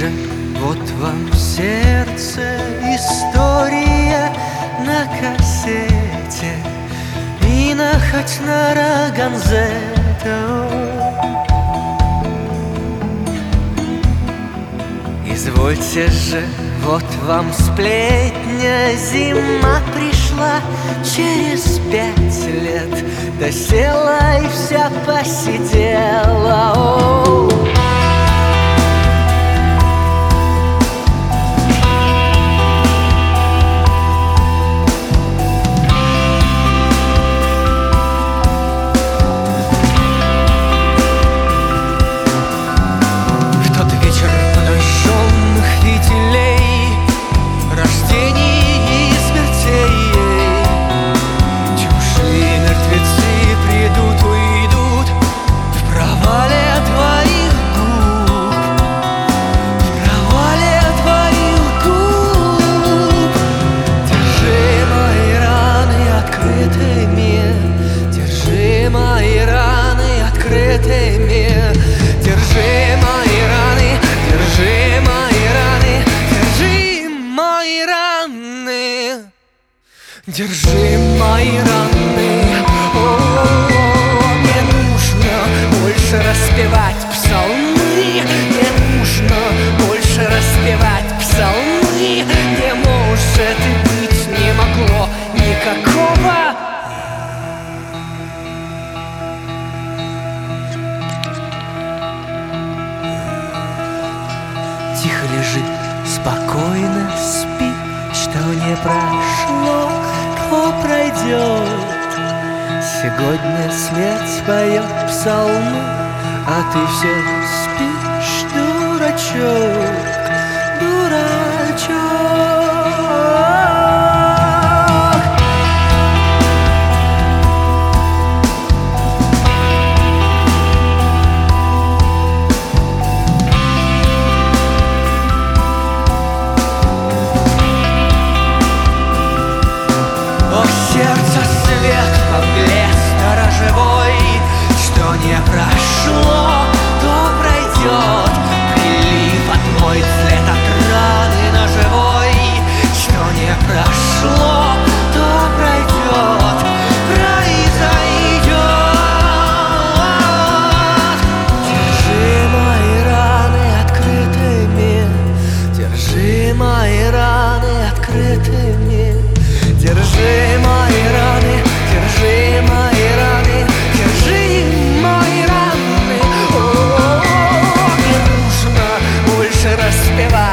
же, вот вам сердце, история на кассете, вина хоть на роганзетто. Извольте же, вот вам сплетня, зима пришла через 5 лет, досела и вся посидела. О-о-о. Держи мои раны, о-о-о. Не нужно больше распевать псалмы, не нужно больше распевать псалмы. Не может и быть не могло никакого. Тихо лежи, спокойно спи, что не прошло, то пройдет. Сегодня смерть поет псалмы, а ты все спишь, дурачок, дурачок. Не прошло, то пройдет. Прилив отмоет след от раны ножевой. Что не прошло, то пройдет, произойдет. Держи мои раны открытыми, держи мои раны открытыми, держи мои раны, держи мои раны, держи. Распевать